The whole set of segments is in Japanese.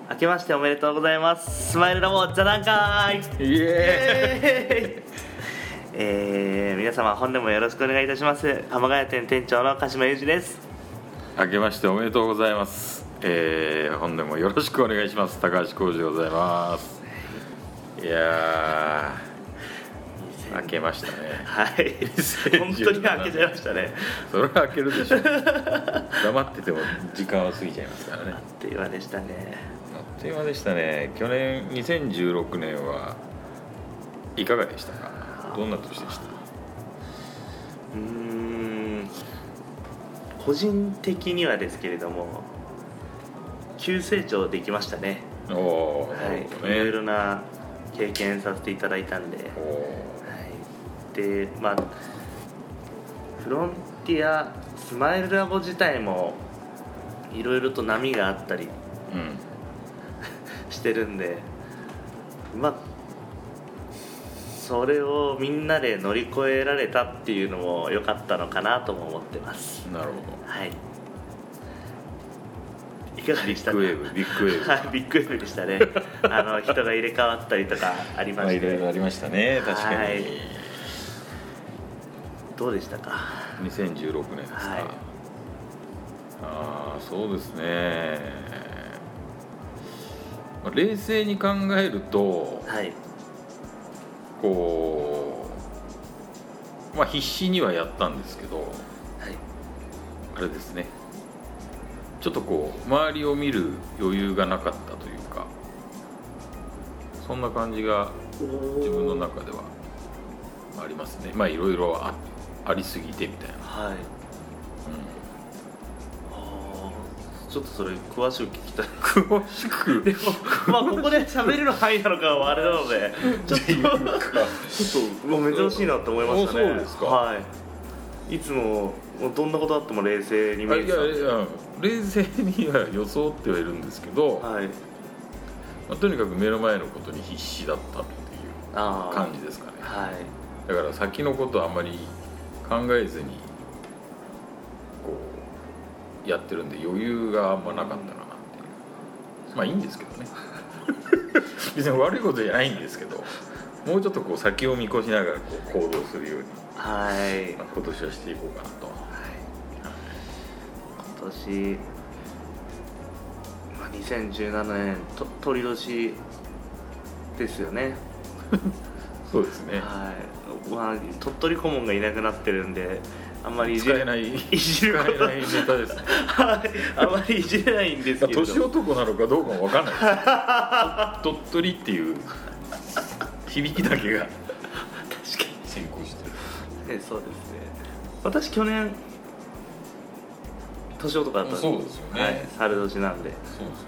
明けましておめでとうございます。スマイルラボ座談会イエーイ皆様本年もよろしくお願いいたします。浜ヶ谷店店長の鹿島裕二です。 明けましておめでとうございます。本年もよろしくお願いします。高橋浩二でございます。いやー明けましたね。 はい本当に明けちゃいましたね。 それは明けるでしょう黙ってても時間は過ぎちゃいますからね。 あっという間でしたね。 あっという間でしたね。去年2016年はいかがでしたか。どんな年でした。 個人的にはですけれども急成長できましたね。 おお、なるほどね。 いろいろな経験させていただいたんで、でフロンティアスマイルラボ自体もいろいろと波があったり、してるんで、それをみんなで乗り越えられたっていうのも良かったのかなとも思ってます。 なるほど。 はい。いかがでしたか。 ビッグウェーブはい、ビッグウェーブでしたね人が入れ替わったりとかありまして、 いろいろありましたね。確かに、 はい、どうでしたか。 2016年ですか。 はい、 そうですね。冷静に考えると、 はい、 こう必死にはやったんですけど、 はい、 あれですね、ちょっと周りを見る余裕がなかったというか、そんな感じが自分の中ではありますね。いろいろありすぎてみたいな。 はい、ちょっとそれ詳しく聞きたい。 詳しくでもここで喋れる範囲なのかはあれなのでちょっともう珍しいなと思いましたね。 そうですか。 はい、いつもどんなことあっても冷静に見えてたんで。 いや冷静には装ってはいるんですけど、 はい、 とにかく目の前のことに必死だったっていう感じですかね。 はい、 だから先のことはあんまり考えずにやってるんで余裕があんまなかったかなっていう。いいんですけどね別に悪いことじゃないんですけど、もうちょっと先を見越しながら行動するように、 はい、 今年はしていこうかなと。 今年、2017年鳥年ですよねそうですね。 はい、鳥取顧問がいなくなってるんであんまり使えないネタですねはい、あまりいじれないんですけど、 年男なのかどうかも分かんないです鳥取っていう響きだけが確かに先行してる。 そうですね。私去年年男だったんです。 そうですよね。 はい、猿年なんで。 そうですよね。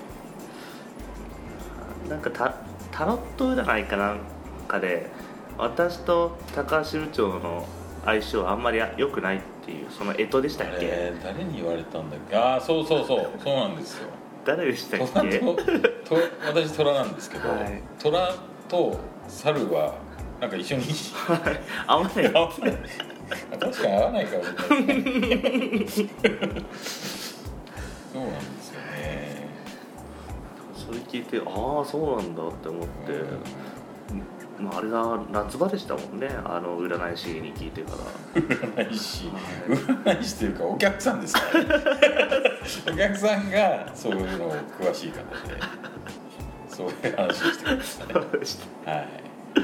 なんかタロット占いかなんかで私と高橋部長の相性はあんまり良くないっていう、その干支でしたっけ。 誰に言われたんだっけ。そうなんですよ。 誰でしたっけ。 私虎なんですけど、はい、虎と猿はなんか一緒に合わない確かに合わないかもしれないですねそうなんですよね。 それ聞いてそうなんだって思って、あれが夏場でしたもんね。占い師に聞いてから。 占い師というかお客さんですからねお客さんがそういうの詳しい方でそういう話をしてくれましたね。はい。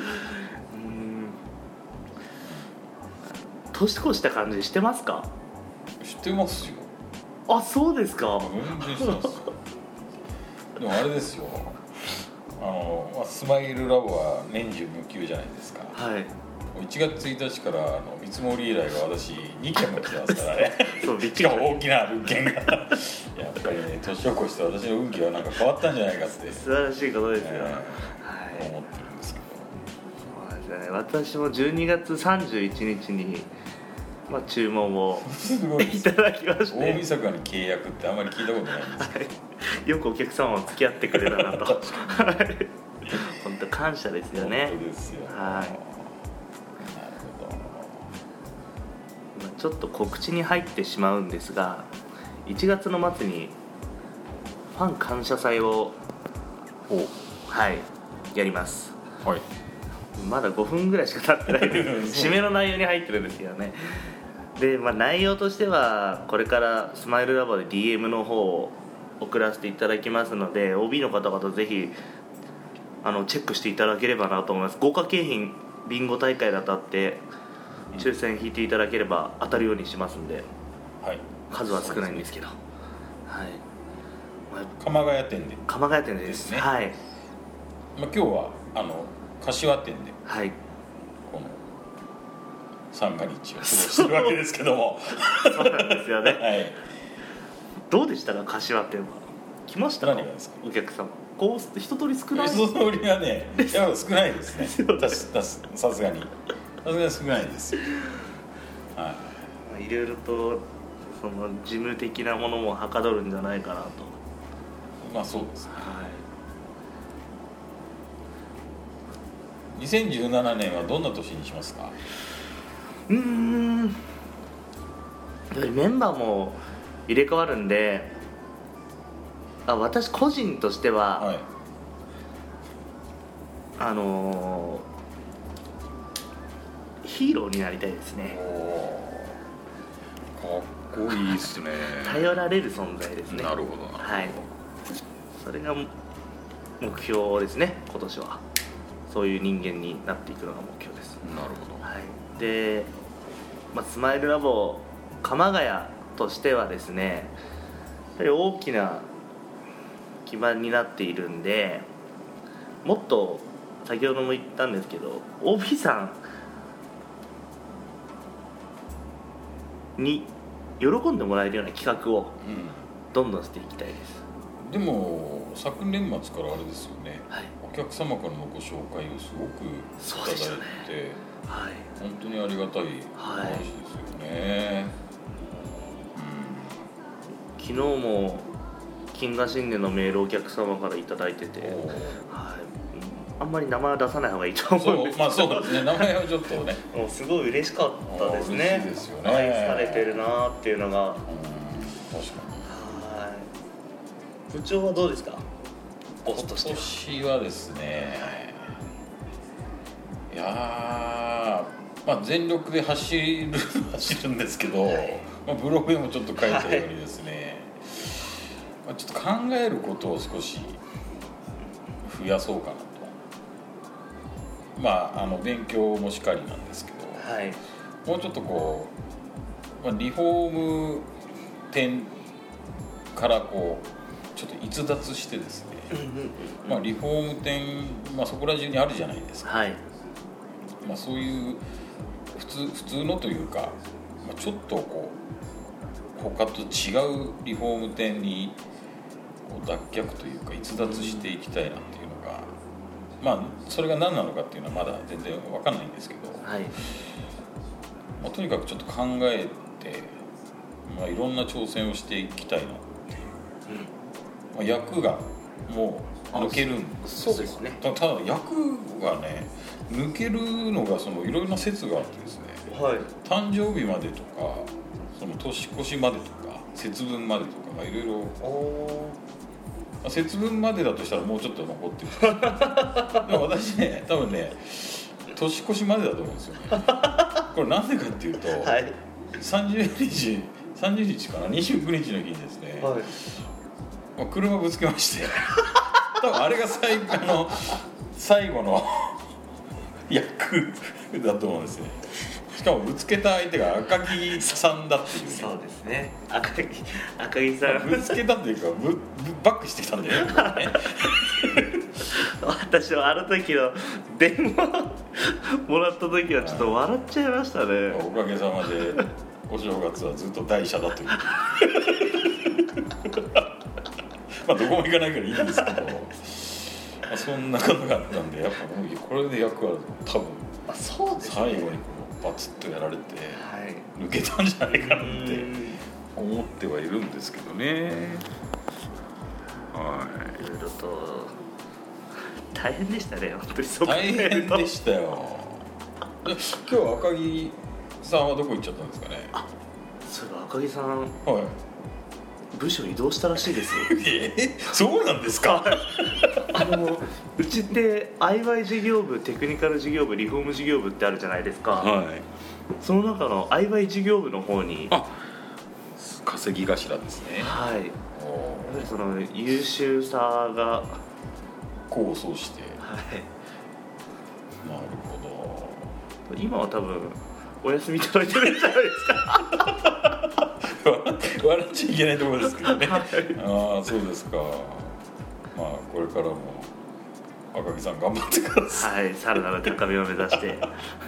年越した感じしてますか。 してますよ。 そうですか。 全然してますよでもあれですよ、スマイルラボは年中無休じゃないですか。 はい。 1月1日から見積もり依頼が私2件も来てますからねそうしかも大きな物件がやっぱりね、年を越して私の運気はなんか変わったんじゃないかって素晴らしいことですよ、 思ってるんですけど。 そうですね。私も12月31日に注文をいただきまして、 大晦日に契約ってあんまり聞いたことないんですけど、 よくお客様も付き合ってくれたなと本当感謝ですよね。 本当ですよ。 はい。ちょっと告知に入ってしまうんですが、1月の末にファン感謝祭をはいやります。 はい、 まだ5分ぐらいしか経ってないです締めの内容に入ってるんですよね。で、内容としてはこれからスマイルラボで DM の方を送らせていただきますので、 OB の方々ぜひチェックしていただければなと思います。豪華景品ビンゴ大会で当たって抽選引いていただければ当たるようにしますんで、 はい、 数は少ないんですけど、はい、 鎌ヶ谷店で鎌ヶ谷店ですね。はい、 今日は柏店で、 はい、 この三が日を過ごしてるわけですけどもそうなんですよね、 はい、どうでしたか柏店は。来ましたか？ 何がですか？ お客様こう一通り少ない？ 人通りがねやっぱ少ないですねさすがに少ないですよ、はい、 いろいろとその事務的なものもはかどるんじゃないかなと。 まあそうですね、 はい、 2017年はどんな年にしますか？ メンバーも入れ替わるんで、私個人としては、 はい、 ヒーローになりたいですね。 かっこいいですね頼られる存在ですね。 なるほど、 はい、それが目標ですね。今年はそういう人間になっていくのが目標です。 なるほど、 はい、で、スマイルラボ鎌ヶ谷としてはですね、やっぱり大きな基盤になっているんで、もっと先ほども言ったんですけど OB さんに喜んでもらえるような企画をどんどんしていきたいです。 でも昨年末からあれですよね、 はい、 お客様からのご紹介をすごくいただいて、 はい、 本当にありがたい話ですよね、 昨日も金河新年のメールをお客様からいただいてて、はい、あんまり名前は出さない方がいいと思うんですけど、 そうですね、名前はちょっとねもうすごい嬉しかったですね。 嬉しいですよね、 愛されてるなっていうのが。 確かに。 はい、部長はどうですか？ボスとしては。 今年はですね、いや全力で走るんですけど、ブログでもちょっと書いたようにですね、ちょっと考えることを少し増やそうかなと。勉強もしかりなんですけど、 はい、 もうちょっとこう、リフォーム店からこうちょっと逸脱してですね、リフォーム店、そこら中にあるじゃないですか、はい、そういう普通のというか、ちょっとこう他と違うリフォーム店にこう脱却というか逸脱していきたいなっていうのが、それが何なのかっていうのはまだ全然分かんないんですけど、はい、とにかくちょっと考えて、いろんな挑戦をしていきたいなっていう、役がもう抜けるんですよ。そうですね。ただ役がね抜けるのがいろいろな説があってですね、はい、誕生日までとか年越しまでとか節分までとかいろいろ。節分までだとしたらもうちょっと残ってるでも私ね多分ね年越しまでだと思うんですよねこれなんでかっていうと、はい、30日かな29日の日にですね、はい、車ぶつけまして多分あれが最後の役だと思うんですね。しかもぶつけた相手が赤木さんだっていうね。そうですね、赤木さんぶつけたというかバックしてきたんだよね私はあの時の電話もらった時はちょっと笑っちゃいましたね。 おかげさまでお正月はずっと台車だというどこも行かないからいいんですけど、そんなことがあったんで、やっぱもうこれで役は多分そうですね、 最後にバツッとやられて、抜けたんじゃないかなって思ってはいるんですけどね。 いろいろと大変でしたね、本当に。 大変でしたよ今日赤木さんはどこ行っちゃったんですかね。 そういえば赤木さん、 部署移動したらしいですよ。 そうなんですか。 うちってIY 事業部、テクニカル事業部、リフォーム事業部ってあるじゃないですか、 はい、 その中の IY 事業部の方に稼ぎ頭ですね。 はい、その優秀さが構想して、 はい、 なるほど。今は多分お休みいただいてるんじゃないですか。 笑っちゃいけないところですけどね、 はい、 ああそうですか。まあこれからも赤木さん頑張ってください。 はい、さらなる高みを目指して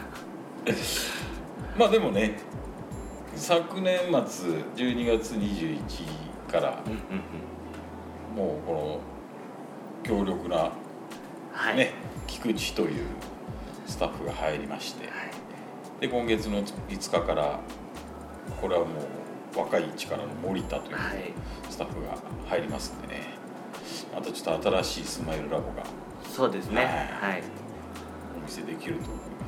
まあでもね、昨年末12月21日から、もうこの強力な、ね、 はい、 菊池というスタッフが入りまして、はい、で今月の5日からこれはもう若い力の森田というスタッフが入りますんでね、またちょっと新しいスマイルラボがそうですね、はい、 お見せできると思います。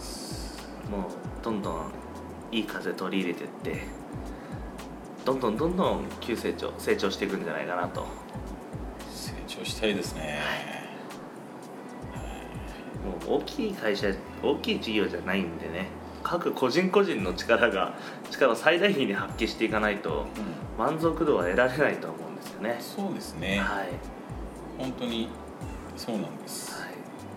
もうどんどんいい風取り入れてってどんどん急成長していくんじゃないかなと。 成長したいですね、 はい、もう大きい会社、大きい事業じゃないんでね、各個人の力を最大限に発揮していかないと、満足度は得られないと思うんですよね。 そうですね、 はい、 本当にそうなんです、はい、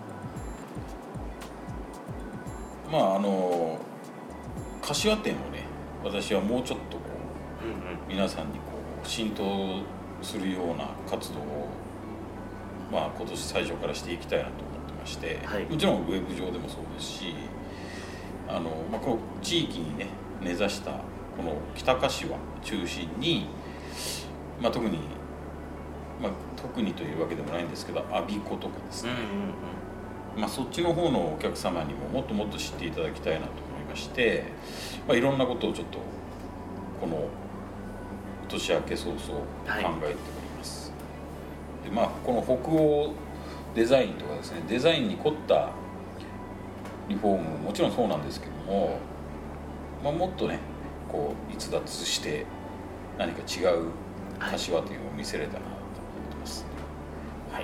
まあ柏店をね、私はもうちょっとこう、皆さんにこう浸透するような活動を、まあ、今年最初からしていきたいなと思ってまして、はい、もちろんウェブ上でもそうですし、まあ、この地域にね根ざしたこの北柏中心に、まあ、特にというわけでもないんですけど、我孫子とかですね、まあ、そっちの方のお客様にももっともっと知っていただきたいなと思いまして、まあ、いろんなことをちょっとこの年明け早々考えております、はい。でまあ、この北欧デザインとかですね、デザインに凝ったリフォームももちろんそうなんですけども、まあ、もっとねこう逸脱して何か違う柏というのを見せれたらなと思ってます、はい、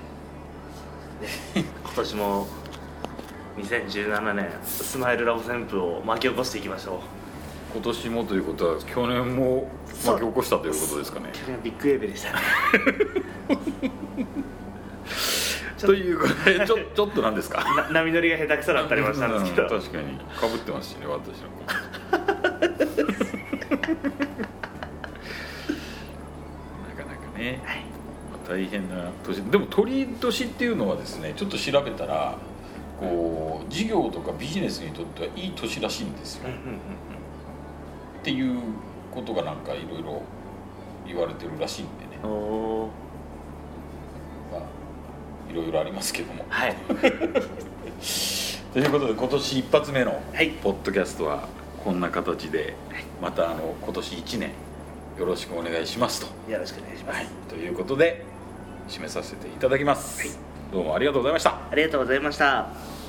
今年も2017年スマイルラボ旋風を巻き起こしていきましょう。 今年もということは去年も巻き起こしたということですかね。 去年はビッグウェーブでしたねということでちょっと何ですか波乗りが下手くそだったりましたんですけど、 確かにかぶってますしね、私のなかなかね、はい、大変な年でも鳥年っていうのはですね、ちょっと調べたらこう事業とかビジネスにとってはいい年らしいんですよ、っていうことがなんかいろいろ言われてるらしいんでね、いろいろありますけども、はいということで今年一発目のポッドキャストはこんな形で、また今年1年よろしくお願いしますと。 よろしくお願いします、はい、 ということで締めさせていただきます、はい、どうもありがとうございました。 ありがとうございました。